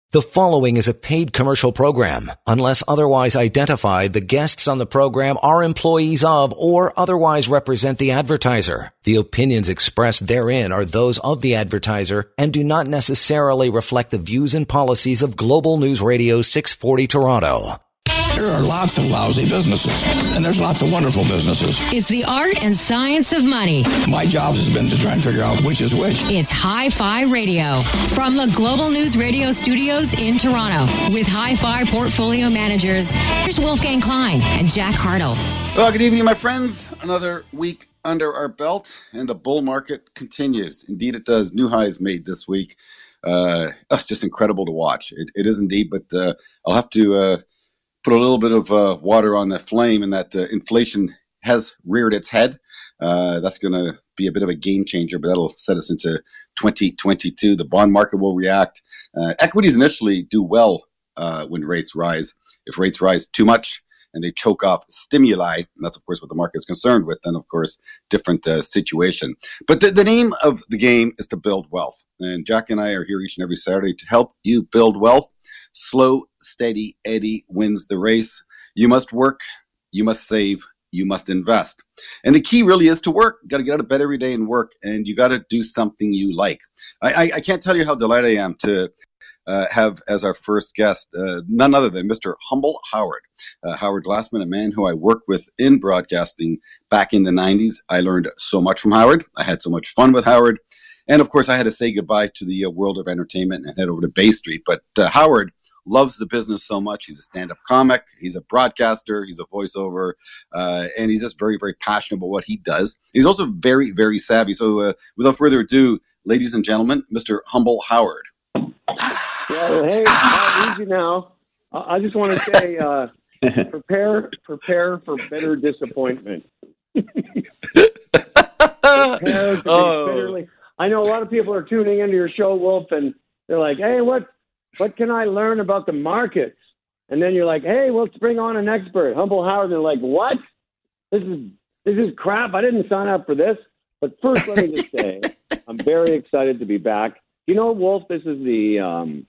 The following is a paid commercial program. Unless otherwise identified, the guests on the program are employees of or otherwise represent the advertiser. The opinions expressed therein are those of the advertiser and do not necessarily reflect the views and policies of Global News Radio 640 Toronto. There are lots of lousy businesses, and there's lots of wonderful businesses. It's the art and science of money. My job has been to try and figure out which is which. It's Hi-Fi Radio from the Global News Radio studios in Toronto. With Hi-Fi portfolio managers, here's Wolfgang Klein and Jack Hartle. Well, good evening, my friends. Another week under our belt, and the bull market continues. Indeed, it does. New highs made this week. It's just incredible to watch. It is indeed, but I'll have to put a little bit of water on the flame, and that inflation has reared its head. That's going to be a bit of a game changer, but that'll set us into 2022. The bond market will react. Equities initially do well when rates rise. If rates rise too much and they choke off stimuli, and that's, of course, what the market is concerned with, then, of course, different situation. But the name of the game is to build wealth. And Jack and I are here each and every Saturday to help you build wealth. Slow, steady Eddie wins the race. You must work, you must save, you must invest. And the key really is to work. You got to get out of bed every day and work, and you got to do something you like. I can't tell you how delighted I am to have as our first guest none other than Mr. Humble Howard. Howard Glassman, a man who I worked with in broadcasting back in the 90s. I learned so much from Howard. I had so much fun with Howard. And of course, I had to say goodbye to the world of entertainment and head over to Bay Street. But Howard loves the business so much. He's a stand-up comic. He's a broadcaster. He's a voiceover. And he's just very, very passionate about what he does. He's also very, very savvy. So without further ado, ladies and gentlemen, Mr. Humble Howard. Yeah, hey, easy now. I just want to say, prepare for bitter disappointment. Prepare to be bitterly. I know a lot of people are tuning into your show, Wolf, and they're like, "Hey, what can I learn about the markets?" And then you're like, "Hey, let's bring on an expert, Humble Howard." And they're like, "What? This is crap. I didn't sign up for this." But first, let me just say, I'm very excited to be back. You know, Wolf, this is the.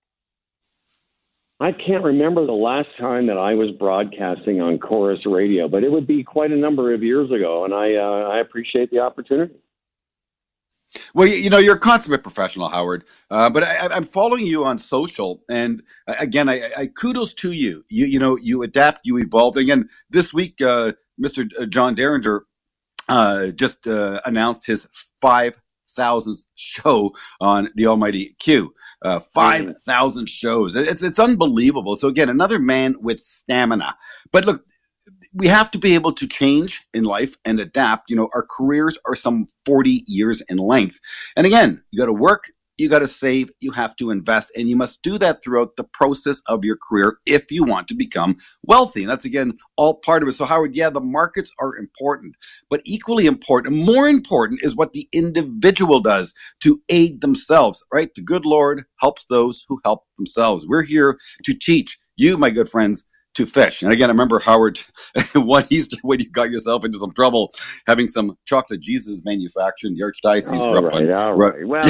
I can't remember the last time that I was broadcasting on Chorus Radio, but it would be quite a number of years ago, and I appreciate the opportunity. Well, you know, you're a consummate professional, Howard, but I'm following you on social, and again, I kudos to you. You adapt, you evolve. Again, this week, Mr. John Derringer just announced his 5,000th show on the Almighty Q. 5,000 shows. It's unbelievable. So again, another man with stamina. But look, we have to be able to change in life and adapt. You know, our careers are some 40 years in length. And again, you got to work, you got to save, you have to invest, and you must do that throughout the process of your career if you want to become wealthy. And that's, again, all part of it. So, Howard, yeah, the markets are important, but equally important, more important is what the individual does to aid themselves, right? The good Lord helps those who help themselves. We're here to teach you, my good friends, to fish. And again, I remember, Howard, one Easter when you got yourself into some trouble having some chocolate Jesus manufactured in the Archdiocese. All right. Well,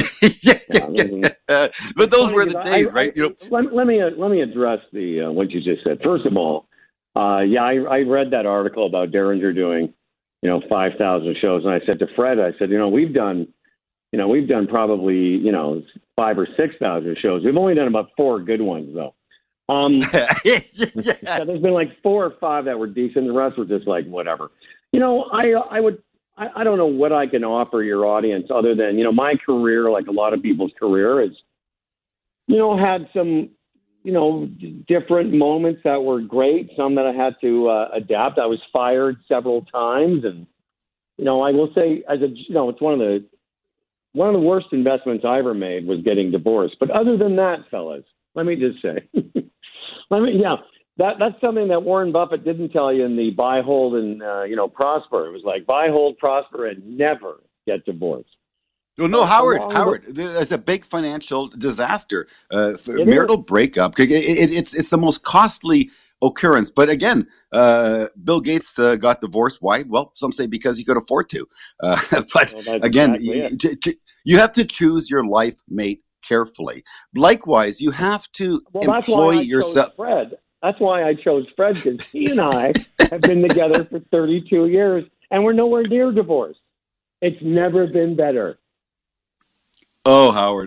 but those were the days, right? Let me address the what you just said. First of all, I read that article about Derringer doing, 5,000 shows, and I said to Fred, we've done probably 5,000 or 6,000 shows. We've only done about 4 good ones though. There's been like 4 or 5 that were decent. The rest were just like whatever. I don't know what I can offer your audience other than my career, like a lot of people's career, is had some different moments that were great, some that I had to adapt. I was fired several times, and I will say it's one of the worst investments I ever made was getting divorced. But other than that, fellas, let me just say. That's something that Warren Buffett didn't tell you in the buy, hold, and prosper. It was like buy, hold, prosper, and never get divorced. Well, no, Howard, that's a big financial disaster. Marital breakup. It's the most costly occurrence. But again, Bill Gates got divorced. Why? Well, some say because he could afford to. But again, you have to choose your life mate carefully. Likewise, you have to that's employ why I yourself. chose Fred. That's why I chose Fred, because he and I have been together for 32 years, and we're nowhere near divorce. It's never been better. Oh, Howard.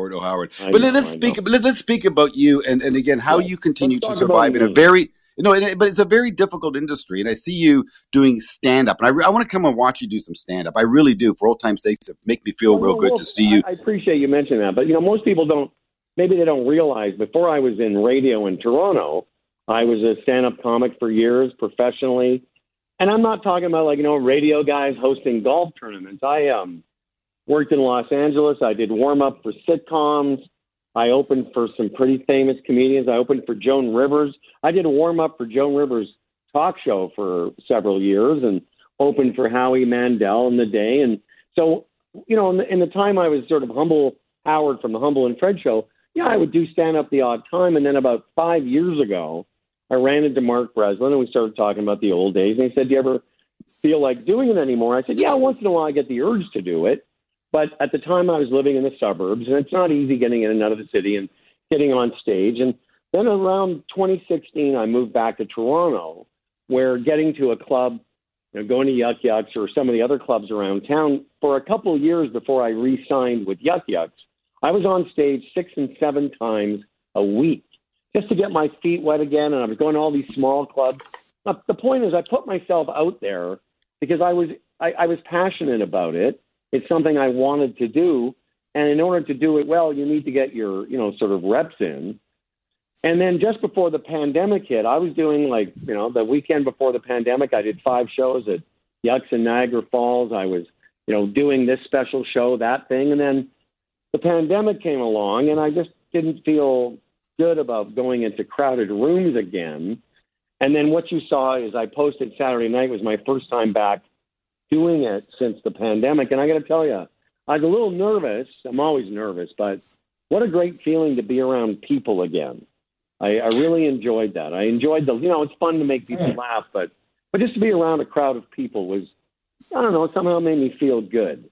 But let's speak about you and again, how you continue to survive in a very, but it's a very difficult industry. And I see you doing stand-up. And I want to come and watch you do some stand-up. I really do. For old time's sake, it make me feel real good to see you. I appreciate you mentioning that. But, most people maybe they don't realize, before I was in radio in Toronto, I was a stand-up comic for years professionally. And I'm not talking about radio guys hosting golf tournaments. I worked in Los Angeles. I did warm-up for sitcoms. I opened for some pretty famous comedians. I opened for Joan Rivers. I did a warm-up for Joan Rivers' talk show for several years and opened for Howie Mandel in the day. And so, in the time I was sort of Humble Howard from the Humble and Fred show, I would do stand-up the odd time. And then about 5 years ago, I ran into Mark Breslin, and we started talking about the old days. And he said, "Do you ever feel like doing it anymore?" I said, "Yeah, once in a while I get the urge to do it." But at the time I was living in the suburbs, and it's not easy getting in and out of the city and getting on stage. And then around 2016, I moved back to Toronto, where getting to a club, going to Yuck Yucks or some of the other clubs around town, for a couple of years before I re-signed with Yuck Yucks, I was on stage 6 and 7 times a week just to get my feet wet again. And I was going to all these small clubs. But the point is, I put myself out there because I was passionate about it. It's something I wanted to do. And in order to do it well, you need to get your, sort of reps in. And then just before the pandemic hit, I was doing the weekend before the pandemic, I did 5 shows at Yucks in Niagara Falls. I was, doing this special show, that thing. And then the pandemic came along, and I just didn't feel good about going into crowded rooms again. And then what you saw is I posted Saturday night was my first time back doing it since the pandemic. And I got to tell you, I was a little nervous. I'm always nervous, but what a great feeling to be around people again. I really enjoyed that. I enjoyed it's fun to make people laugh, but just to be around a crowd of people was, I don't know, somehow made me feel good.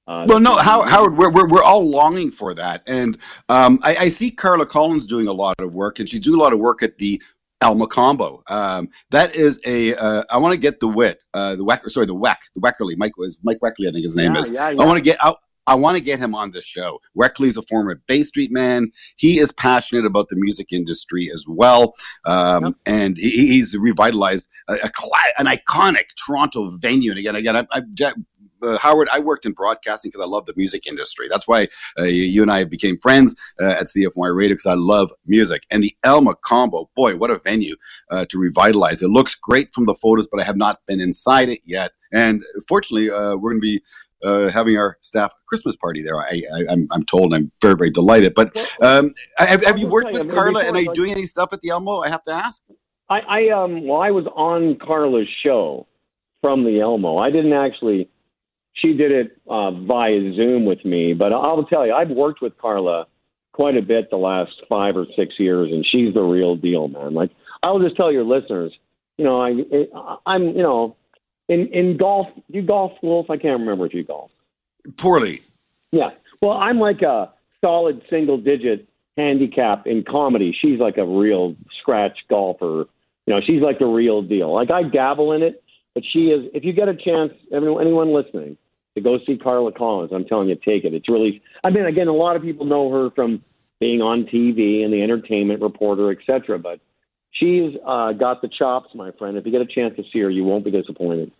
Howard, we're all longing for that. And I see Carla Collins doing a lot of work, and she's doing a lot of work at the El Macombo. That is I want to get the Weckerly. Mike Weckerly, I think his name is. Yeah. I want to get him on this show. Weckerly's a former Bay Street man. He is passionate about the music industry as well. And he's revitalized an iconic Toronto venue. And again, Howard, I worked in broadcasting because I love the music industry. That's why you and I became friends at CFY Radio, because I love music. And the El Macombo, boy, what a venue to revitalize. It looks great from the photos, but I have not been inside it yet. And fortunately, we're going to be having our staff Christmas party there. I'm told. I'm very, very delighted. But have you worked with Carla, and are you doing any stuff at the Elmo? I have to ask. I was on Carla's show from the Elmo. I didn't actually. She did it via Zoom with me, but I'll tell you, I've worked with Carla quite a bit the last 5 or 6 years, and she's the real deal, man. Like, I'll just tell your listeners, I'm in golf. Do you golf, Wolf? I can't remember if you golf. Poorly. Yeah. Well, I'm like a solid single-digit handicap in comedy. She's like a real scratch golfer. She's like the real deal. Like, I dabble in it. But she is, if you get a chance, anyone listening, to go see Carla Collins, I'm telling you, take it. It's really, again, a lot of people know her from being on TV and the entertainment reporter, etc. But she's got the chops, my friend. If you get a chance to see her, you won't be disappointed.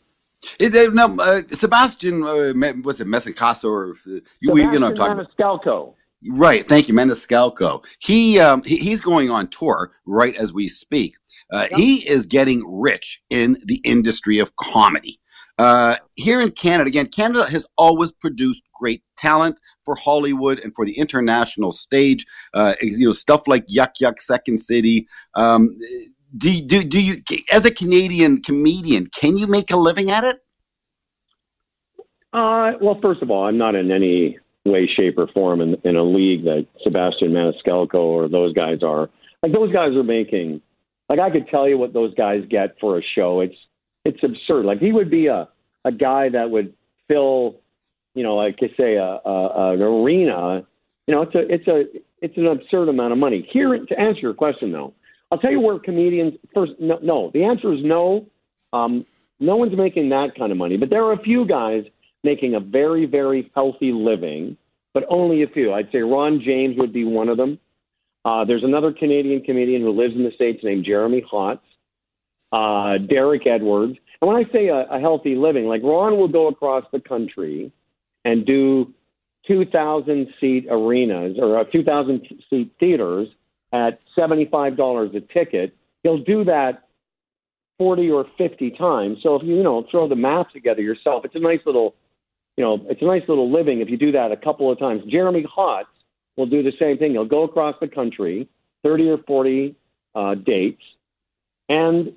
Sebastian, was it Messicasso or Maniscalco. Right, thank you, Maniscalco. He's going on tour right as we speak. He is getting rich in the industry of comedy. Here in Canada, again, Canada has always produced great talent for Hollywood and for the international stage. Stuff like Yuck Yuck, Second City. Do you, as a Canadian comedian, can you make a living at it? Well, first of all, I'm not in any way, shape, or form in a league that Sebastian Maniscalco or those guys are. Like, those guys are making, like, I could tell you what those guys get for a show. It's absurd. Like, he would be a guy that would fill, like I say, an arena, it's an absurd amount of money. Here, to answer your question, though, I'll tell you where comedians first. No, the answer is no. No one's making that kind of money, but there are a few guys making a very, very healthy living, but only a few. I'd say Ron James would be one of them. There's another Canadian comedian who lives in the States named Jeremy Hotz, Derek Edwards. And when I say a healthy living, like Ron will go across the country and do 2,000-seat arenas or 2,000-seat theaters at $75 a ticket. He'll do that 40 or 50 times. So if you throw the math together yourself, it's a nice little living if you do that a couple of times. Jeremy Hotz will do the same thing. He'll go across the country, 30 or 40 dates, and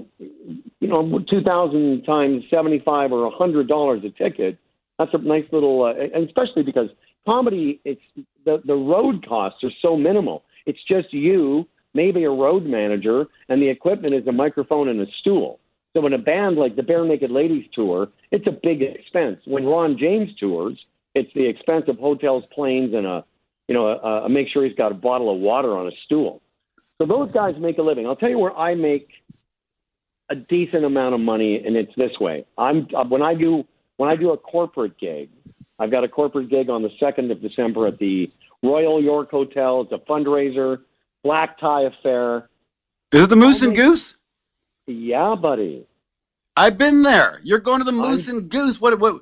2,000 times 75 or $100 a ticket. That's a nice little, and especially because comedy, it's the road costs are so minimal. It's just you, maybe a road manager, and the equipment is a microphone and a stool. So in a band like the Bare Naked Ladies tour, it's a big expense. When Ron James tours, it's the expense of hotels, planes, and make sure he's got a bottle of water on a stool. So those guys make a living. I'll tell you where I make a decent amount of money, and it's this way. When I do a corporate gig, I've got a corporate gig on the 2nd of December at the Royal York Hotel. It's a fundraiser, black tie affair. Is it the Moose and Goose? Yeah, buddy. I've been there. You're going to the Moose and Goose. What an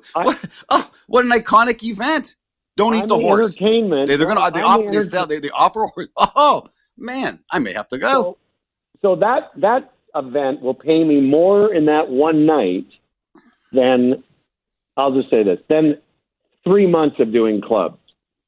iconic event. Don't eat the horse. Entertainment. They offer. Oh man, I may have to go. So that event will pay me more in that one night than, I'll just say this, than 3 months of doing clubs.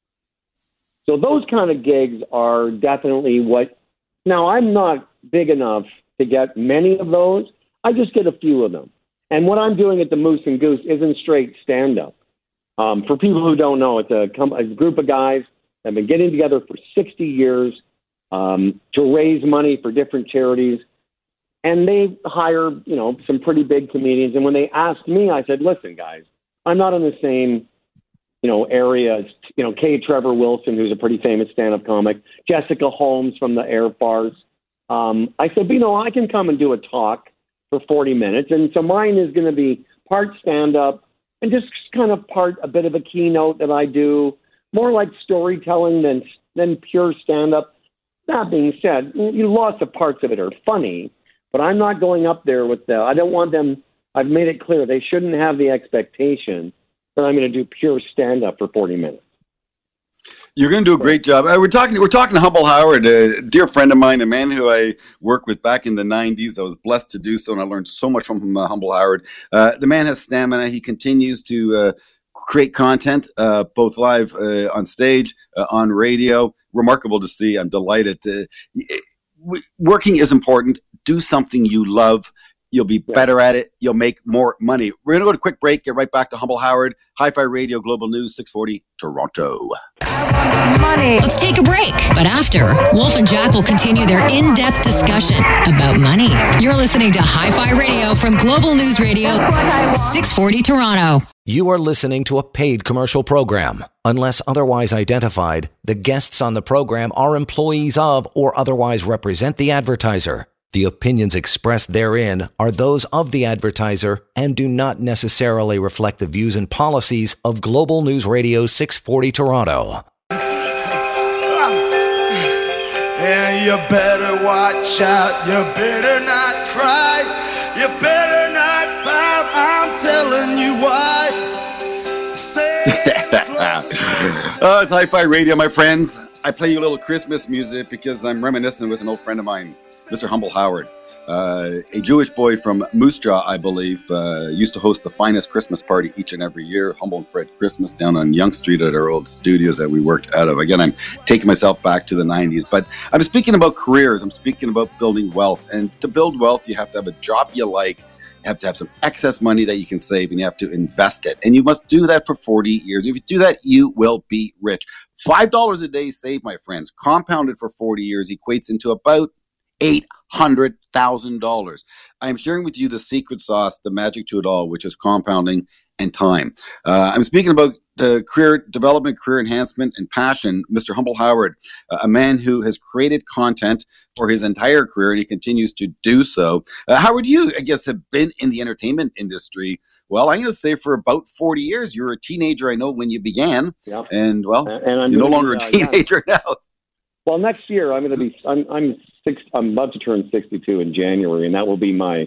So those kind of gigs are definitely what. Now I'm not big enough to get many of those. I just get a few of them. And what I'm doing at the Moose and Goose isn't straight stand-up. For people who don't know, it's a group of guys that have been getting together for 60 years to raise money for different charities. And they hire, some pretty big comedians. And when they asked me, I said, listen, guys, I'm not in the same, area as, K. Trevor Wilson, who's a pretty famous stand-up comic, Jessica Holmes from the Air Farce. I said, I can come and do a talk for 40 minutes. And so mine is going to be part stand-up and just kind of part a bit of a keynote that I do, more like storytelling than pure stand-up. That being said, lots of parts of it are funny, but I'm not going up there with I don't want them, I've made it clear, they shouldn't have the expectation that I'm going to do pure stand-up for 40 minutes. You're going to do a great job. We're talking to Humble Howard, a dear friend of mine, a man who I worked with back in the 90s. I was blessed to do so, and I learned so much from Humble Howard. The man has stamina. He continues to create content, both live on stage, on radio. Remarkable to see. I'm delighted. Working is important. Do something you love. You'll be better at it. You'll make more money. We're going to go to a quick break. Get right back to Humble Howard. Hi-Fi Radio, Global News, 640, Toronto. Money. Let's take a break. But after, Wolf and Jack will continue their in-depth discussion about money. You're listening to Hi-Fi Radio from Global News Radio, 640 Toronto. You are listening to a paid commercial program. Unless otherwise identified, the guests on the program are employees of or otherwise represent the advertiser. The opinions expressed therein are those of the advertiser and do not necessarily reflect the views and policies of Global News Radio 640 Toronto. And you better watch out, you better not cry, you better not pout, I'm telling you why. It's Hi-Fi Radio, my friends. I play you a little Christmas music because I'm reminiscing with an old friend of mine, Mr. Humble Howard, a Jewish boy from Moose Jaw, I believe, used to host the finest Christmas party each and every year, Humble and Fred Christmas, down on Yonge Street at our old studios that we worked out of. Again, I'm taking myself back to the 90s, but I'm speaking about careers. I'm speaking about building wealth. And to build wealth, you have to have a job you like. You have to have some excess money that you can save, and you have to invest it. And you must do that for 40 years. If you do that, you will be rich. $5 a day saved, my friends, compounded for 40 years, equates into about $800,000. I am sharing with you the secret sauce, the magic to it all, which is compounding and time. I'm speaking about career development, career enhancement, and passion. Mr. Humble Howard, a man who has created content for his entire career, and he continues to do so. Howard, you, I guess, have been in the entertainment industry, well, I'm going to say for about 40 years. You were a teenager, I know, when you began. Yeah. And, well, and you're no longer a teenager now. Well, next year, I'm about to turn 62 in January, and that will be my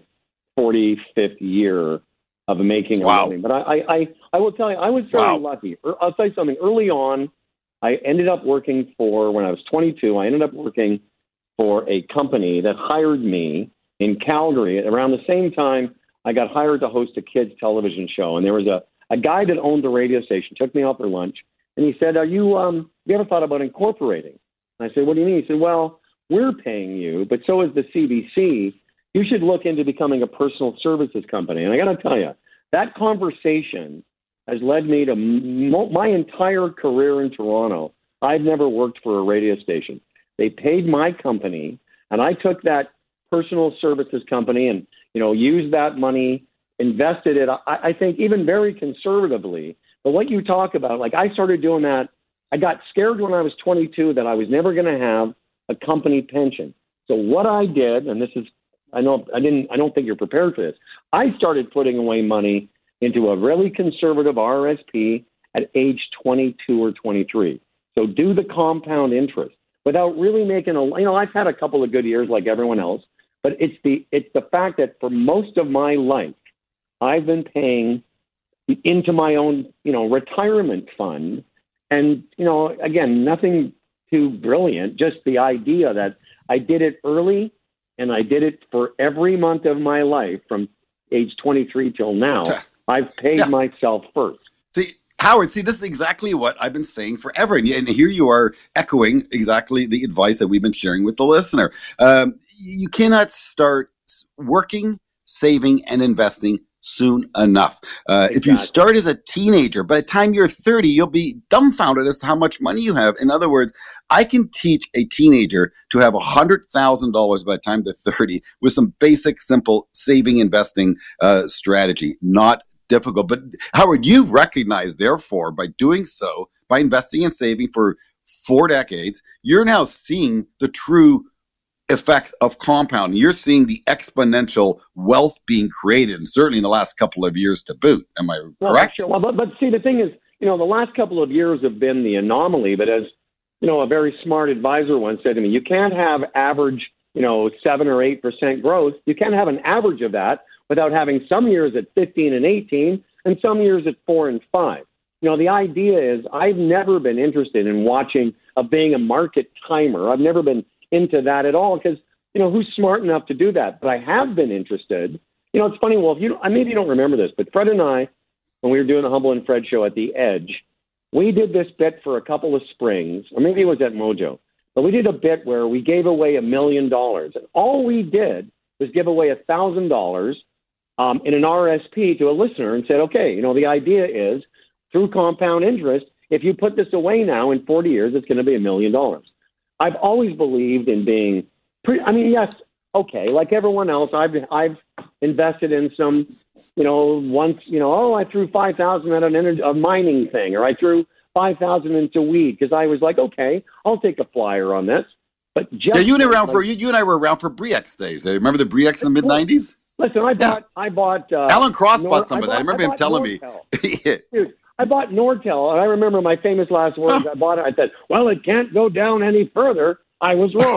45th year of making a living. But I will tell you, I was very lucky. I'll tell you something. Early on, I ended up working when I was 22, I ended up working for a company that hired me in Calgary. Around the same time, I got hired to host a kids' television show. And there was a guy that owned the radio station, took me out for lunch, and he said, have you ever thought about incorporating? And I said, what do you mean? He said, well, we're paying you, but so is the CBC. You should look into becoming a personal services company. And I got to tell you, that conversation has led me to my entire career in Toronto. I've never worked for a radio station. They paid my company, and I took that personal services company and, used that money, invested it, I think even very conservatively. But what you talk about, like I started doing that, I got scared when I was 22 that I was never going to have a company pension. So what I did, and this is, I don't think you're prepared for this. I started putting away money into a really conservative RRSP at age 22 or 23. So do the compound interest without really making I've had a couple of good years like everyone else, but it's the fact that for most of my life, I've been paying into my own, retirement fund. And, again, nothing too brilliant, just the idea that I did it early. And I did it for every month of my life from age 23 till now. I've paid myself first. See, Howard, this is exactly what I've been saying forever. And here you are echoing exactly the advice that we've been sharing with the listener. You cannot start working, saving, and investing soon enough. Exactly. If you start as a teenager, by the time you're 30, you'll be dumbfounded as to how much money you have. In other words, I can teach a teenager to have $100,000 by the time they're 30 with some basic, simple saving, investing strategy. Not difficult. But Howard, you recognize, therefore, by doing so, by investing and saving for 4 decades, you're now seeing the true effects of compounding. You're seeing the exponential wealth being created, and certainly in the last couple of years to boot. Am I correct? Sure. Well, but see, the thing is, the last couple of years have been the anomaly. But as a very smart advisor once said to me, you can't have average, 7 or 8% growth. You can't have an average of that without having some years at 15 and 18 and some years at 4 and 5. The idea is I've never been interested in being a market timer. I've never been into that at all because, who's smart enough to do that? But I have been interested. It's funny, Wolf, maybe you don't remember this, but Fred and I, when we were doing the Humble and Fred show at The Edge, we did this bit for a couple of springs, or maybe it was at Mojo, but we did a bit where we gave away $1 million. And all we did was give away $1,000 in an RSP to a listener and said, okay, the idea is through compound interest, if you put this away now in 40 years, it's going to be $1 million. I've always believed in being yes, okay, like everyone else, I've invested in some, once, I threw 5,000 at a mining thing, or I threw 5,000 into weed because I was like, okay, I'll take a flyer on this. But just you and I were around for Bre-X days. Remember the Bre-X in the mid-90s? Listen, I bought Alan Cross bought some of that. I remember him telling me. Dude, I bought Nortel, and I remember my famous last words. I bought it. I said, well, it can't go down any further. I was wrong.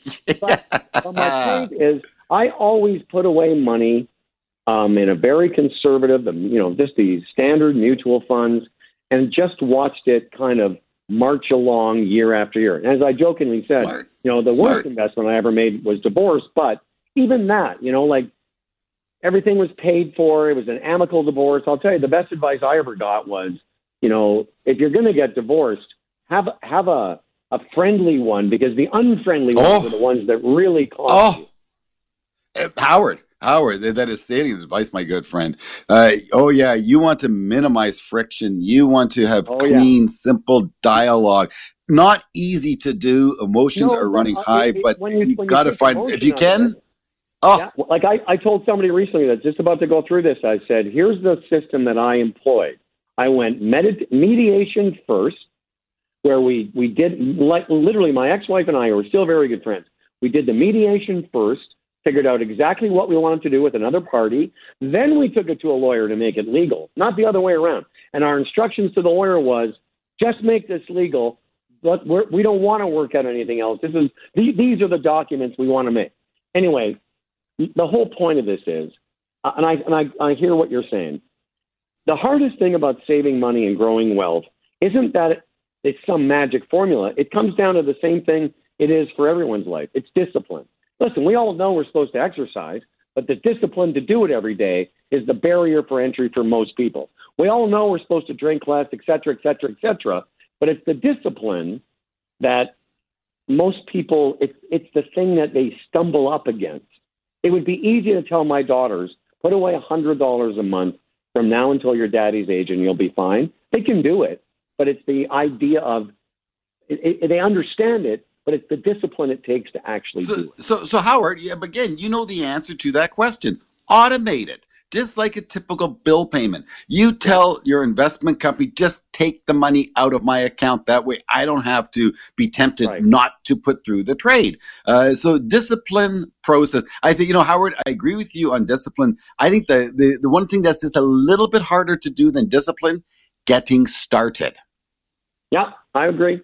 but my point is, I always put away money in a very conservative, just the standard mutual funds, and just watched it kind of march along year after year. And as I jokingly said, the worst investment I ever made was divorce. But even that, everything was paid for. It was an amicable divorce. I'll tell you, the best advice I ever got was, if you're going to get divorced, have a friendly one, because the unfriendly ones are the ones that really cost you. Howard, that is salient advice, my good friend. You want to minimize friction. You want to have clean, simple dialogue. Not easy to do. Emotions are running high, but you got to find, if you can. Oh, Yeah, like I told somebody recently that's just about to go through this. I said, here's the system that I employed. I went mediation first, where we did, like literally my ex-wife and I were still very good friends. We did the mediation first, figured out exactly what we wanted to do with another party. Then we took it to a lawyer to make it legal, not the other way around. And our instructions to the lawyer was, just make this legal, but we don't want to work out anything else. These are the documents we want to make. Anyway, the whole point of this is, and I hear what you're saying, the hardest thing about saving money and growing wealth isn't that it's some magic formula. It comes down to the same thing it is for everyone's life. It's discipline. Listen, we all know we're supposed to exercise, but the discipline to do it every day is the barrier for entry for most people. We all know we're supposed to drink less, et cetera, et cetera, et cetera, but it's the discipline that most people, it's the thing that they stumble up against. It would be easy to tell my daughters, put away $100 a month from now until your daddy's age and you'll be fine. They can do it, but it's the idea of, they understand it, but it's the discipline it takes to actually do it. So Howard, yeah, but again, you know the answer to that question. Automate it. Just like a typical bill payment. You tell your investment company, just take the money out of my account. That way I don't have to be tempted not to put through the trade. So discipline process. I think, Howard, I agree with you on discipline. I think the one thing that's just a little bit harder to do than discipline, getting started. Yeah, I agree.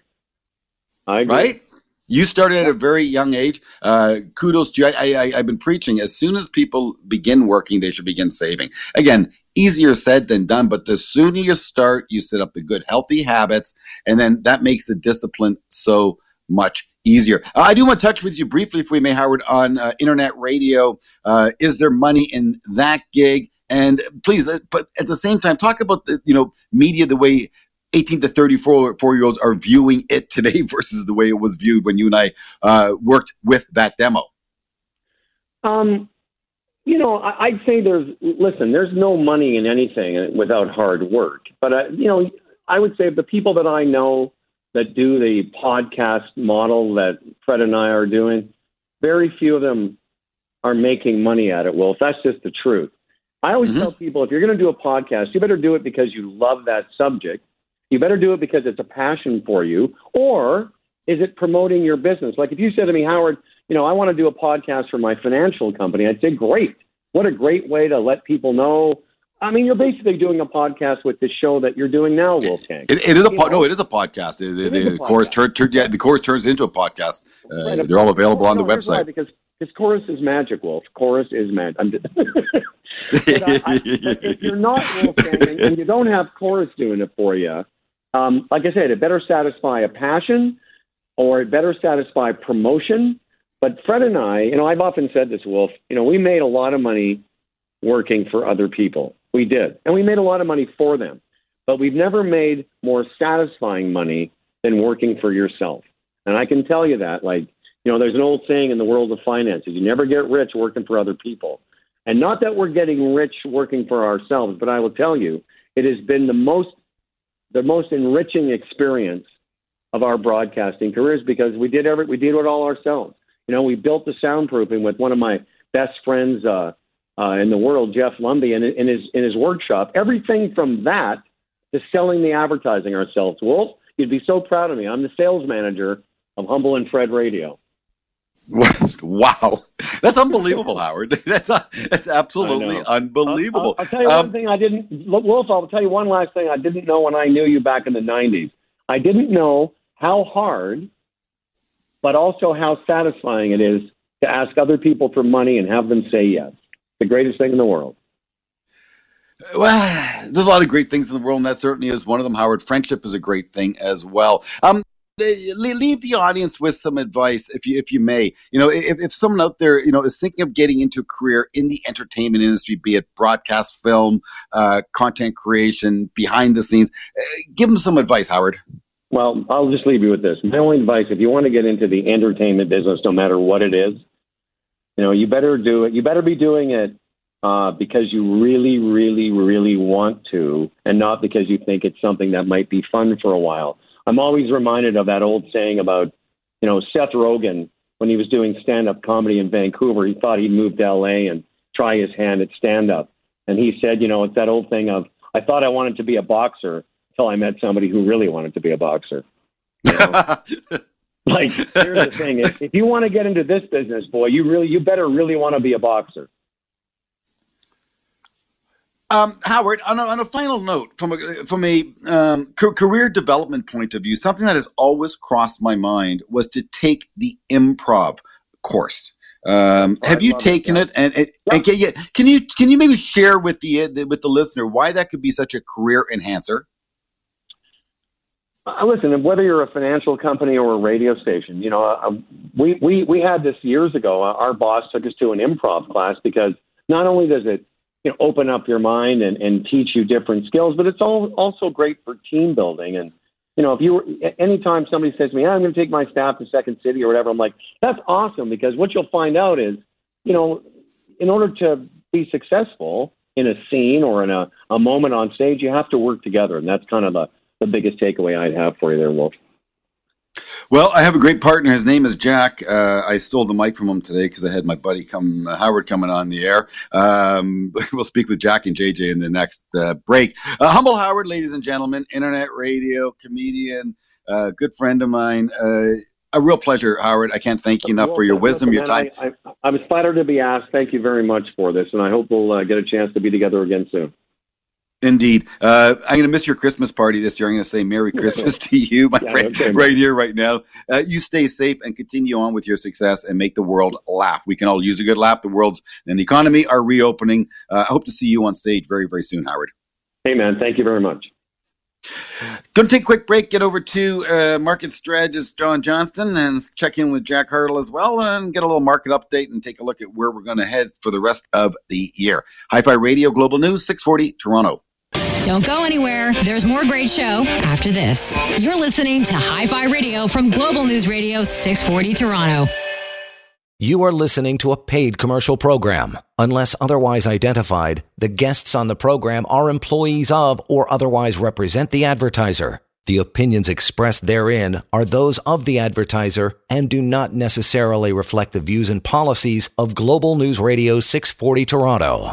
Right? You started at a very young age. Kudos to you. I've been preaching, as soon as people begin working, they should begin saving. Again, easier said than done, but the sooner you start, you set up the good, healthy habits, and then that makes the discipline so much easier. I do want to touch with you briefly, if we may, Howard, on internet radio. Is there money in that gig? And please, but at the same time, talk about the media, the way 18 to 34-year-olds are viewing it today versus the way it was viewed when you and I worked with that demo. I'd say there's no money in anything without hard work. But, I would say the people that I know that do the podcast model that Fred and I are doing, very few of them are making money at it, Wolf. That's just the truth. I always tell people, if you're going to do a podcast, you better do it because you love that subject. You better do it because it's a passion for you, or is it promoting your business? Like if you said to me, Howard, I want to do a podcast for my financial company, I'd say, great. What a great way to let people know. I mean, you're basically doing a podcast with the show that you're doing now, Wolfgang. It is a podcast. The course turns into a podcast. They're all available on the website. Because Chorus is magic, Wolf. Chorus is magic. But if you're not Wolfgang and you don't have Chorus doing it for you, like I said, it better satisfy a passion or it better satisfy promotion. But Fred and I, I've often said this, Wolf, we made a lot of money working for other people. We did. And we made a lot of money for them. But we've never made more satisfying money than working for yourself. And I can tell you that, there's an old saying in the world of finances, you never get rich working for other people. And not that we're getting rich working for ourselves, but I will tell you, it has been the most enriching experience of our broadcasting careers because we did it all ourselves. We built the soundproofing with one of my best friends in the world, Jeff Lumby, in his workshop. Everything from that to selling the advertising ourselves. Wolf, you'd be so proud of me. I'm the sales manager of Humble and Fred Radio. Wow, that's unbelievable, Howard. That's absolutely unbelievable. I'll tell you one thing I didn't, Wolf. I'll tell you one last thing I didn't know when I knew you back in the '90s. I didn't know how hard, but also how satisfying it is to ask other people for money and have them say yes. The greatest thing in the world. Well, there's a lot of great things in the world, and that certainly is one of them, Howard. Friendship is a great thing as well. Leave the audience with some advice, if you may. If someone out there, is thinking of getting into a career in the entertainment industry, be it broadcast, film, content creation, behind the scenes, give them some advice, Howard. Well, I'll just leave you with this. My only advice, if you want to get into the entertainment business, no matter what it is, you better do it. You better be doing it because you really, really, really want to, and not because you think it's something that might be fun for a while. I'm always reminded of that old saying about, Seth Rogen when he was doing stand-up comedy in Vancouver. He thought he'd move to L.A. and try his hand at stand-up. And he said, it's that old thing of, I thought I wanted to be a boxer until I met somebody who really wanted to be a boxer. Like, here's the thing. If you want to get into this business, boy, you better really want to be a boxer. Howard, on a final note, from a career development point of view, something that has always crossed my mind was to take the improv course. Have you taken it? And can you maybe share with the listener why that could be such a career enhancer? Listen, whether you're a financial company or a radio station, we had this years ago. Our boss took us to an improv class because not only does it open up your mind and teach you different skills, but it's also great for team building. And, anytime somebody says to me, I'm going to take my staff to Second City or whatever, I'm like, that's awesome, because what you'll find out is, in order to be successful in a scene or in a moment on stage, you have to work together. And that's kind of the biggest takeaway I'd have for you there, Wolf. Well, I have a great partner. His name is Jack. I stole the mic from him today because I had my buddy Howard coming on the air. We'll speak with Jack and JJ in the next break. Humble Howard, ladies and gentlemen, internet radio, comedian, good friend of mine. A real pleasure, Howard. I can't thank you enough for your wisdom, your time. I was flattered to be asked. Thank you very much for this, and I hope we'll get a chance to be together again soon. Indeed. I'm going to miss your Christmas party this year. I'm going to say Merry Christmas to you, my friend, right here, right now. You stay safe and continue on with your success and make the world laugh. We can all use a good laugh. The world's and the economy are reopening. I hope to see you on stage very, very soon, Howard. Hey, man. Thank you very much. Going to take a quick break, get over to market strategist John Johnston and check in with Jack Hartle as well and get a little market update and take a look at where we're going to head for the rest of the year. Hi-Fi Radio, Global News, 640 Toronto. Don't go anywhere. There's more great show after this. You're listening to Hi-Fi Radio from Global News Radio 640 Toronto. You are listening to a paid commercial program. Unless otherwise identified, the guests on the program are employees of or otherwise represent the advertiser. The opinions expressed therein are those of the advertiser and do not necessarily reflect the views and policies of Global News Radio 640 Toronto.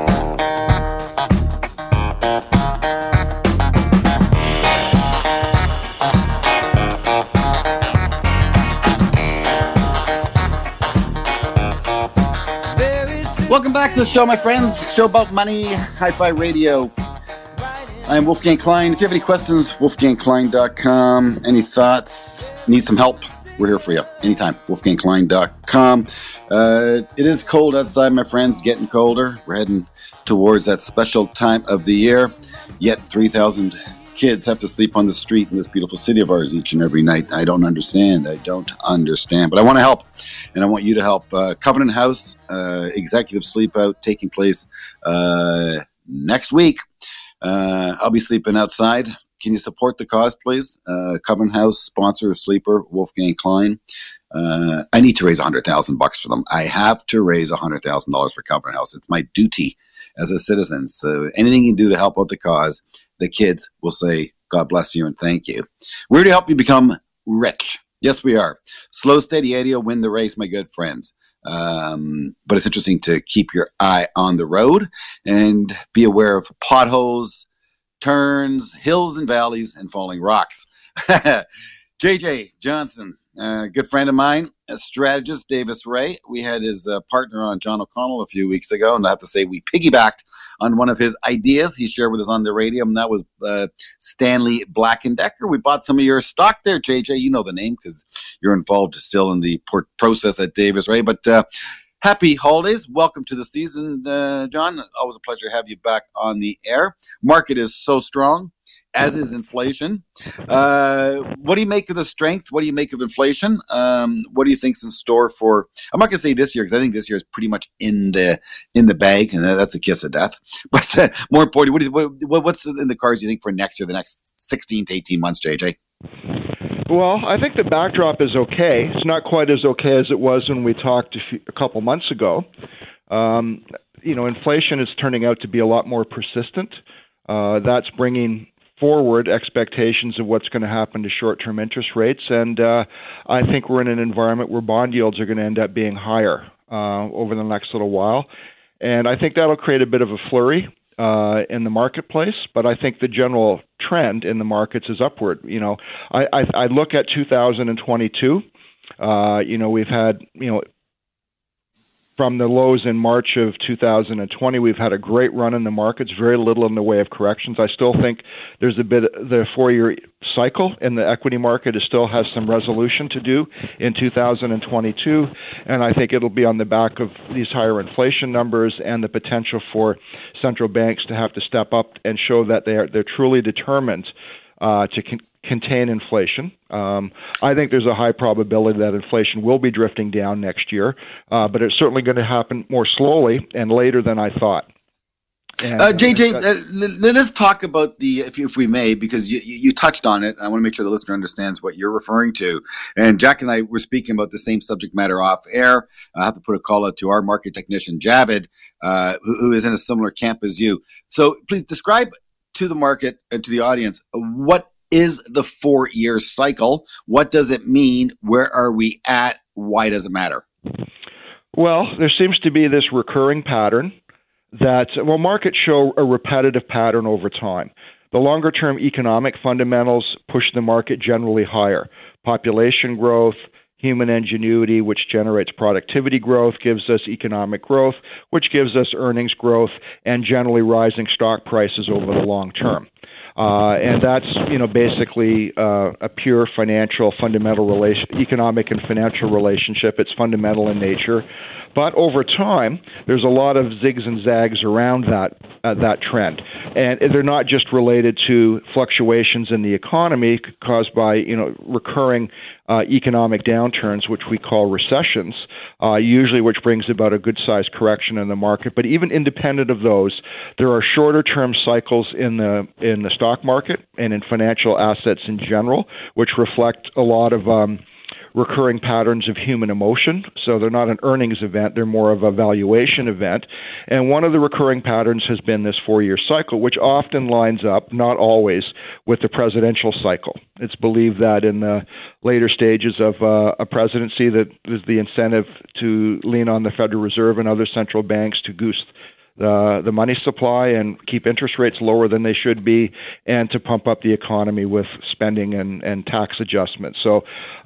Welcome back to the show, my friends. Show about money, Hi-Fi Radio. I'm Wolfgang Klein. If you have any questions, wolfgangklein.com. Any thoughts? Need some help? We're here for you anytime. wolfgangklein.com. It is cold outside, my friends. Getting colder. We're heading towards that special time of the year. Yet 3,000 kids have to sleep on the street in this beautiful city of ours each and every night. I don't understand. But I want to help, and I want you to help. Covenant House, executive sleep out taking place next week. I'll be sleeping outside. Can you support the cause, please? Covenant House, sponsor, sleeper, Wolfgang Klein. I need to raise $100,000 for them. I have to raise $100,000 for Covenant House. It's my duty as a citizen. So anything you can do to help out the cause, the kids will say, God bless you and thank you. We're here to help you become rich. Yes, we are. Slow, steady Eddie will win the race, my good friends. But it's interesting to keep your eye on the road and be aware of potholes, turns, hills and valleys, and falling rocks. JJ Johnson, good friend of mine, a strategist, Davis Ray. We had his partner on, John O'Connell, a few weeks ago, and I have to say we piggybacked on one of his ideas he shared with us on the radio, and that was Stanley Black & Decker. We bought some of your stock there, JJ. You know the name because you're involved still in the process at Davis Ray. But happy holidays. Welcome to the season, John. Always a pleasure to have you back on the air. Market is so strong, as is inflation. What do you make of the strength? What do you make of inflation? What do you think's in store for, I'm not going to say this year, because I think this year is pretty much in the bag, and that's a kiss of death. But more importantly, what's in the cards you think for next year, the next 16 to 18 months, JJ? Well, I think the backdrop is okay. It's not quite as okay as it was when we talked a couple months ago. Inflation is turning out to be a lot more persistent. That's bringing forward expectations of what's going to happen to short-term interest rates, and I think we're in an environment where bond yields are going to end up being higher over the next little while, and I think that'll create a bit of a flurry in the marketplace, but I think the general trend in the markets is upward. I look at 2022. We've had, from the lows in March of 2020, we've had a great run in the markets, very little in the way of corrections. I still think there's a bit, the 4-year cycle in the equity market still has some resolution to do in 2022, and I think it'll be on the back of these higher inflation numbers and the potential for central banks to have to step up and show that they're truly determined to contain inflation. I think there's a high probability that inflation will be drifting down next year, but it's certainly going to happen more slowly and later than I thought. JJ, let's talk about if we may, because you touched on it. I want to make sure the listener understands what you're referring to. And Jack and I were speaking about the same subject matter off air. I have to put a call out to our market technician, Javid, who is in a similar camp as you. So please describe to the market and to the audience, what is the 4-year cycle? What does it mean? Where are we at? Why does it matter? Well, there seems to be this recurring pattern that, markets show a repetitive pattern over time. The longer-term economic fundamentals push the market generally higher. Population growth, human ingenuity, which generates productivity growth, gives us economic growth, which gives us earnings growth, and generally rising stock prices over the long term. And that's, basically a pure financial fundamental economic and financial relationship. It's fundamental in nature. But over time, there's a lot of zigs and zags around that trend. And they're not just related to fluctuations in the economy caused by, recurring economic downturns, which we call recessions, usually which brings about a good-sized correction in the market. But even independent of those, there are shorter-term cycles in the stock market and in financial assets in general, which reflect a lot of recurring patterns of human emotion. So they're not an earnings event, they're more of a valuation event. And one of the recurring patterns has been this 4-year cycle, which often lines up, not always, with the presidential cycle. It's believed that in the later stages of a presidency, that there's the incentive to lean on the Federal Reserve and other central banks to goose the money supply and keep interest rates lower than they should be, and to pump up the economy with spending and tax adjustments. So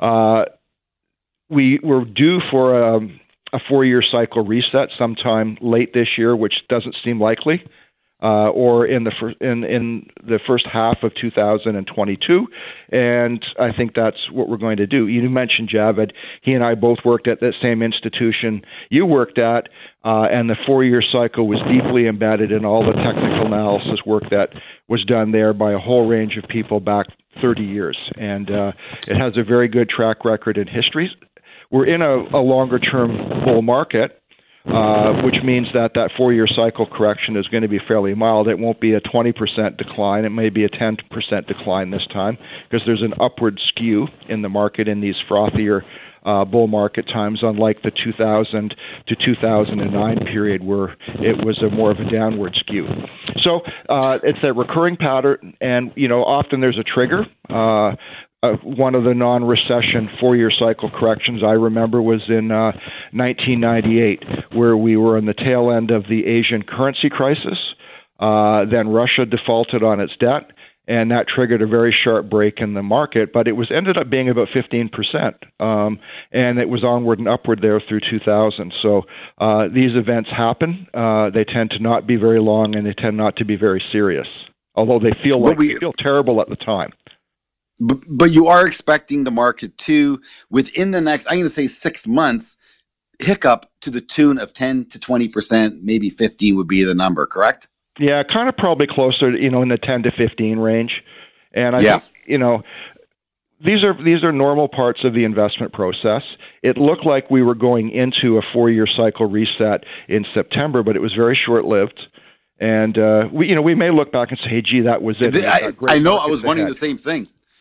we're due for a 4-year cycle reset sometime late this year, which doesn't seem likely, or in the first half of 2022, and I think that's what we're going to do. You mentioned Javid. He and I both worked at that same institution you worked at, and the 4-year cycle was deeply embedded in all the technical analysis work that was done there by a whole range of people back 30 years, and it has a very good track record in history. We're in a longer-term bull market, which means that 4-year cycle correction is going to be fairly mild. It won't be a 20% decline. It may be a 10% decline this time, because there's an upward skew in the market in these frothier bull market times, unlike the 2000 to 2009 period where it was more of a downward skew. So it's a recurring pattern, and often there's a trigger. One of the non-recession 4-year cycle corrections I remember was in 1998, where we were on the tail end of the Asian currency crisis. Then Russia defaulted on its debt, and that triggered a very sharp break in the market. But it ended up being about 15%, and it was onward and upward there through 2000. So these events happen. They tend to not be very long, and they tend not to be very serious, although they feel terrible at the time. But you are expecting the market to, within the next, I'm going to say 6 months, hiccup to the tune of 10 to 20%, maybe 15 would be the number, correct? Yeah, kind of probably closer, in the 10 to 15 range. And I think, these are normal parts of the investment process. It looked like we were going into a 4-year cycle reset in September, but it was very short-lived. And we may look back and say, hey, gee, that was it. I know, I was wondering the same thing.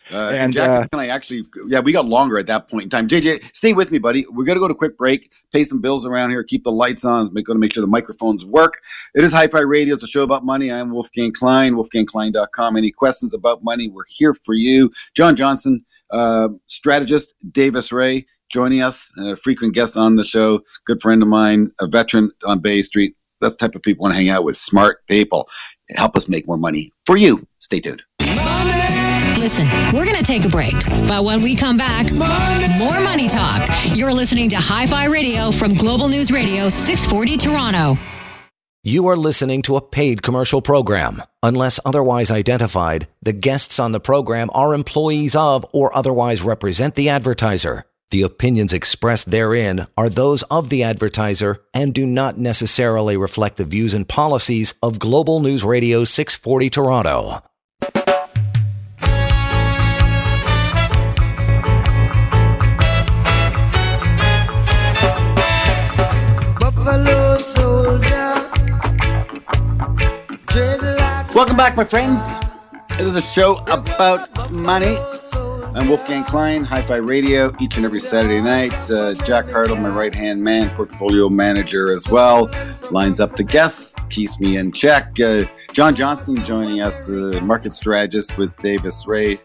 And Jack and I actually, we got longer at that point in time. JJ, stay with me, buddy. We're going to go to a quick break, pay some bills around here, keep the lights on, going to make sure the microphones work. It is Hi-Fi Radio. It's a show about money. I'm Wolfgang Klein, wolfgangklein.com. Any questions about money, we're here for you. John Johnson, strategist, Davis Ray, joining us, a frequent guest on the show, good friend of mine, a veteran on Bay Street. That's the type of people want to hang out with, smart people. Help us make more money for you. Stay tuned. Listen, we're going to take a break, but when we come back, more money talk. You're listening to Hi-Fi Radio from Global News Radio 640 Toronto. You are listening to a paid commercial program. Unless otherwise identified, the guests on the program are employees of or otherwise represent the advertiser. The opinions expressed therein are those of the advertiser and do not necessarily reflect the views and policies of Global News Radio 640 Toronto. Welcome back, my friends. It is a show about money. I'm Wolfgang Klein, Hi-Fi Radio, each and every Saturday night. Jack Hartle, my right-hand man, portfolio manager as well, lines up the guests, keeps me in check. John Johnson joining us, market strategist with Davis Ray,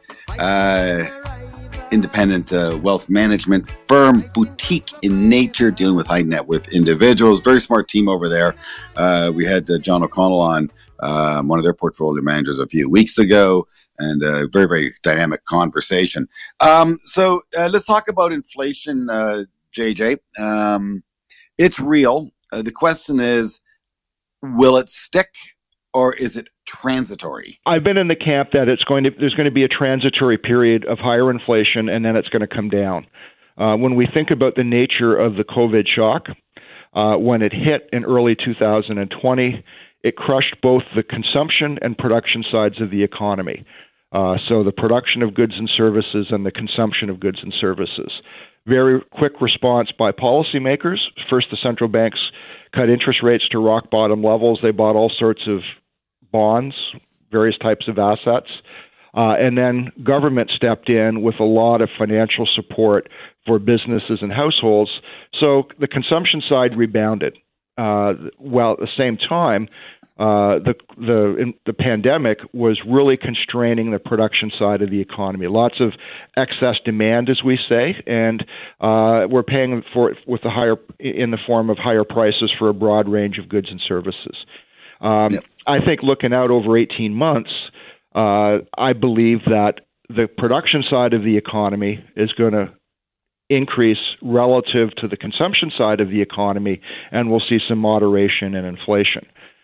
independent wealth management firm, boutique in nature, dealing with high net worth individuals. Very smart team over there. We had John O'Connell on, one of their portfolio managers, a few weeks ago, and a very, very dynamic conversation. So let's talk about inflation, JJ. It's real. The question is, will it stick or is it transitory? I've been in the camp that there's going to be a transitory period of higher inflation, and then it's going to come down. When we think about the nature of the COVID shock, when it hit in early 2020, it crushed both the consumption and production sides of the economy. So the production of goods and services and the consumption of goods and services. Very quick response by policymakers. First, the central banks cut interest rates to rock bottom levels. They bought all sorts of bonds, various types of assets. And then government stepped in with a lot of financial support for businesses and households. So the consumption side rebounded. While at the same time, the pandemic was really constraining the production side of the economy. Lots of excess demand, as we say, and we're paying for it with in the form of higher prices for a broad range of goods and services. I think looking out over 18 months, I believe that the production side of the economy is going to increase relative to the consumption side of the economy, and we'll see some moderation in inflation.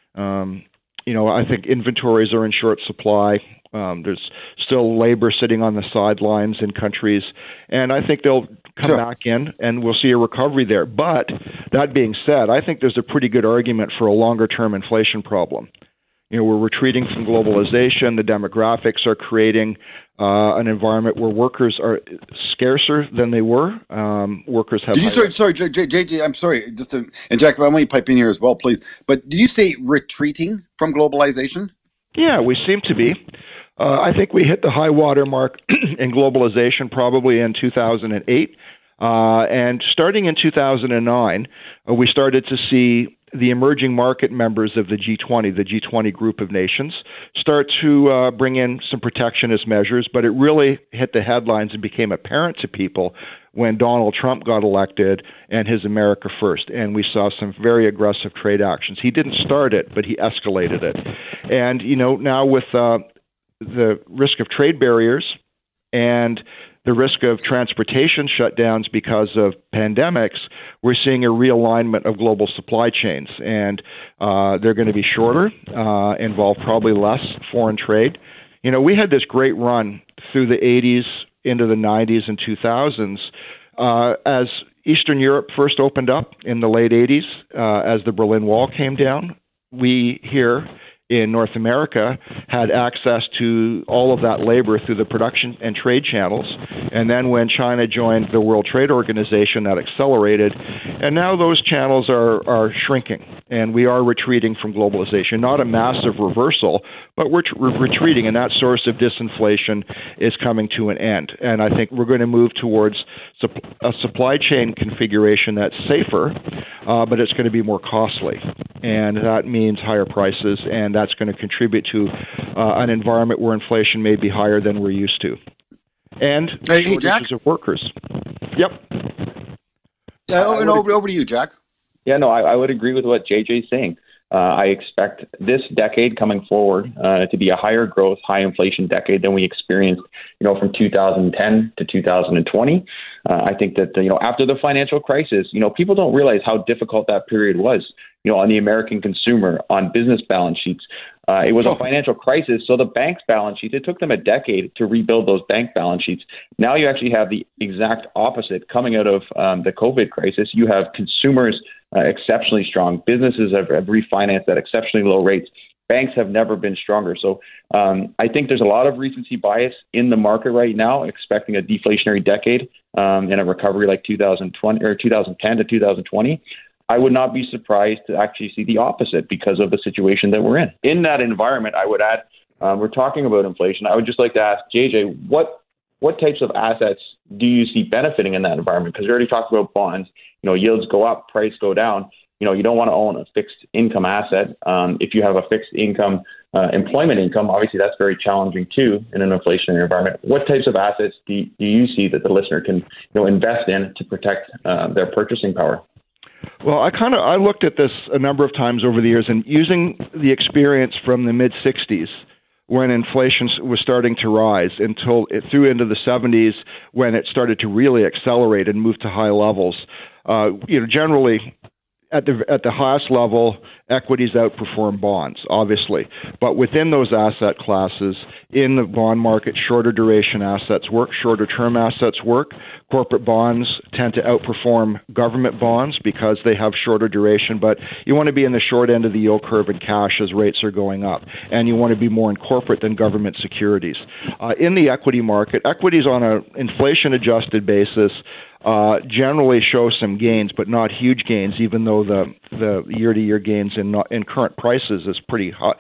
I think inventories are in short supply. There's still labor sitting on the sidelines in countries, and I think they'll come back in, and we'll see a recovery there. But that being said, I think there's a pretty good argument for a longer-term inflation problem. We're retreating from globalization. The demographics are creating an environment where workers are scarcer than they were. Workers have. Sorry, JJ, I'm sorry. And Jack, I want you to pipe in here as well, please. But did you say retreating from globalization? Yeah, we seem to be. I think we hit the high water mark in globalization probably in 2008. And starting in 2009, we started to see the emerging market members of the G20 group of nations, start to bring in some protectionist measures, but it really hit the headlines and became apparent to people when Donald Trump got elected and his America First, and we saw some very aggressive trade actions. He didn't start it, but he escalated it. And, now with the risk of trade barriers and the risk of transportation shutdowns because of pandemics, we're seeing a realignment of global supply chains. And they're going to be shorter, involve probably less foreign trade. We had this great run through the 80s into the 90s and 2000s as Eastern Europe first opened up in the late 80s, as the Berlin Wall came down. We here in North America had access to all of that labor through the production and trade channels. And then when China joined the World Trade Organization, that accelerated. And now those channels are shrinking, and we are retreating from globalization. Not a massive reversal, but we're retreating, and that source of disinflation is coming to an end. And I think we're going to move towards a supply chain configuration that's safer, but it's going to be more costly. And that means higher prices, and that's going to contribute to an environment where inflation may be higher than we're used to. And shortages of workers. Yep. Over to you, Jack. Yeah, no, I would agree with what JJ's saying. I expect this decade coming forward to be a higher growth, high inflation decade than we experienced, from 2010 to 2020. I think that, after the financial crisis, people don't realize how difficult that period was, on the American consumer, on business balance sheets. It was a financial crisis, so the bank's balance sheets, it took them a decade to rebuild those bank balance sheets. Now you actually have the exact opposite coming out of the COVID crisis. You have consumers exceptionally strong. Businesses have refinanced at exceptionally low rates. Banks have never been stronger. So I think there's a lot of recency bias in the market right now, expecting a deflationary decade and a recovery like 2020 or 2010 to 2020. I would not be surprised to actually see the opposite because of the situation that we're in. In that environment, I would add, we're talking about inflation. I would just like to ask JJ, what types of assets do you see benefiting in that environment? Because we already talked about bonds. Yields go up, price go down. You don't want to own a fixed income asset. If you have a fixed income employment income, obviously that's very challenging too in an inflationary environment. What types of assets do you see that the listener can invest in to protect their purchasing power? Well, I looked at this a number of times over the years, and using the experience from the mid-'60s when inflation was starting to rise until it through into the 70s when it started to really accelerate and move to high levels. Generally at the highest level, equities outperform bonds, obviously. But within those asset classes, in the bond market, shorter duration assets work, shorter term assets work. Corporate bonds tend to outperform government bonds because they have shorter duration, but you want to be in the short end of the yield curve in cash as rates are going up, and you want to be more in corporate than government securities. In the equity market, equities on an inflation-adjusted basis generally show some gains, but not huge gains, even though the year-to-year gains in current prices is pretty high,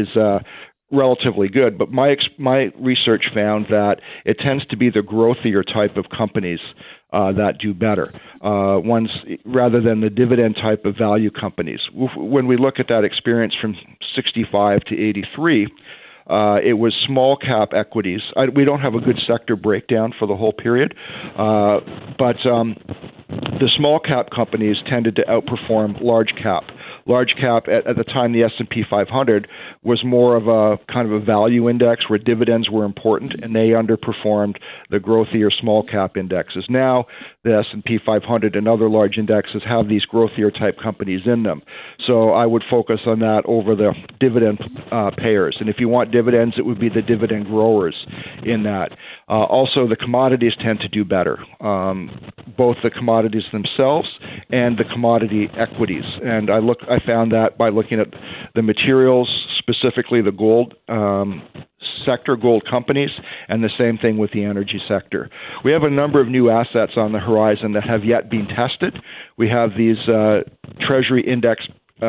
relatively good. But my research found that it tends to be the growthier type of companies that do better, ones rather than the dividend type of value companies. When we look at that experience from 65 to 83, it was small cap equities. We don't have a good sector breakdown for the whole period, but the small cap companies tended to outperform large cap. Large cap at the time, the S&P 500 was more of a kind of a value index where dividends were important, and they underperformed the growthier small cap indexes. Now, the S&P 500 and other large indexes have these growthier type companies in them. So I would focus on that over the dividend payers. And if you want dividends, it would be the dividend growers in that. Also, the commodities tend to do better, both the commodities themselves and the commodity equities. And I found that by looking at the materials, specifically the gold sector, gold companies, and the same thing with the energy sector. We have a number of new assets on the horizon that have yet been tested. We have these Treasury index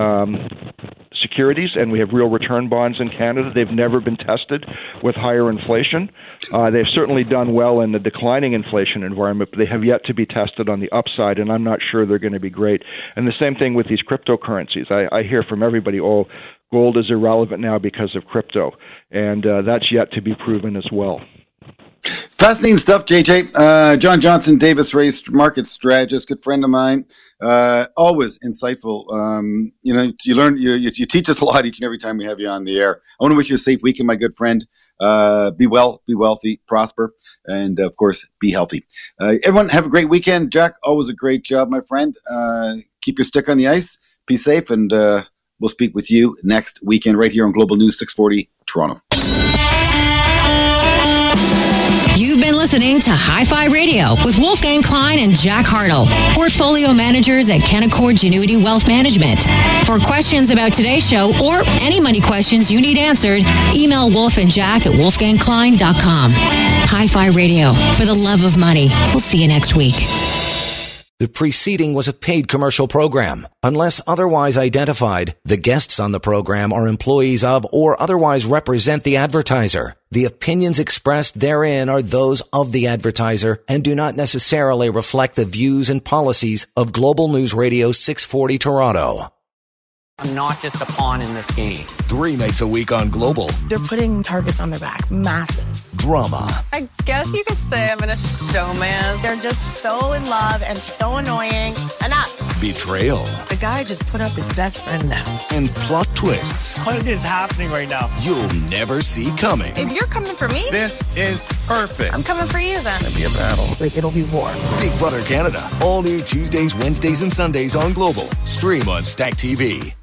securities, and we have real return bonds in Canada. They've never been tested with higher inflation. They've certainly done well in the declining inflation environment, but they have yet to be tested on the upside, and I'm not sure they're going to be great. And the same thing with these cryptocurrencies. I hear from everybody, gold is irrelevant now because of crypto, and that's yet to be proven as well. Fascinating stuff, JJ. John Johnson, Davis Race market strategist, good friend of mine. Always insightful. You learn, you teach us a lot each and every time we have you on the air. I want to wish you a safe weekend, my good friend. Be well, be wealthy, prosper, and of course, be healthy. Everyone have a great weekend. Jack, always a great job, my friend. Keep your stick on the ice. Be safe, and we'll speak with you next weekend right here on Global News 640 Toronto. You've You've been listening to Hi-Fi Radio with Wolfgang Klein and Jack Hartle, portfolio managers at Canaccord Genuity Wealth Management. For questions about today's show or any money questions you need answered, email Wolf and Jack at wolfgangklein.com. Hi-Fi Radio, for the love of money. We'll see you next week. The preceding was a paid commercial program. Unless otherwise identified, the guests on the program are employees of or otherwise represent the advertiser. The opinions expressed therein are those of the advertiser and do not necessarily reflect the views and policies of Global News Radio 640 Toronto. I'm not just a pawn in this game. 3 nights a week on Global. They're putting targets on their back. Massive. Drama. I guess you could say I'm in a showman. They're just so in love and so annoying. Enough. Betrayal. The guy just put up his best friend now. And plot twists. What is happening right now? You'll never see coming. If you're coming for me, This is perfect. I'm coming for you then. It'll be a battle. Like, it'll be war. Big Brother Canada. All new Tuesdays, Wednesdays, and Sundays on Global. Stream on Stack TV.